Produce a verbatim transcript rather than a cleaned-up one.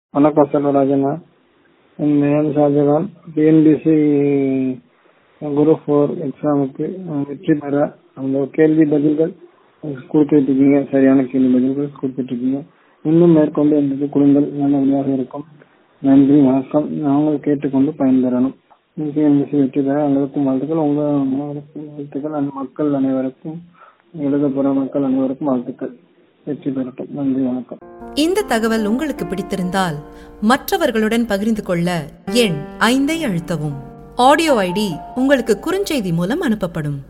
வணக்கம் செல்வராஜனா. என் name Shahjahan. TNPSC group four எக்ஸாமுக்கு வெற்றி பெற அந்த கேள்வி பதில்கள் கொடுத்துட்டு இருக்கீங்க. சரியான கேள்வி பதில்கள் கொடுத்துட்டு இருக்கீங்க. இன்னும் மேற்கொண்டு எங்களுக்கு கொடுங்கள், நல்லபடியாக இருக்கும். நன்றி, வணக்கம். நாங்கள் கேட்டுக்கொண்டு பயன்பெறணும். டிஎன்பிசி வெற்றி பெற எங்களுக்கும் வாழ்த்துக்கள், உங்க வாழ்த்துக்கள். அந்த மக்கள் அனைவருக்கும், எழுத போற மக்கள் அனைவருக்கும் வாழ்த்துக்கள். வெற்றி பெறட்டும். நன்றி, வணக்கம். இந்த தகவல் உங்களுக்கு பிடித்திருந்தால் மற்றவர்களுடன் பகிர்ந்து கொள்ள எண் ஐந்தை அழுத்தவும். ஆடியோ ஐடி உங்களுக்கு குறுஞ்செய்தி மூலம் அனுப்பப்படும்.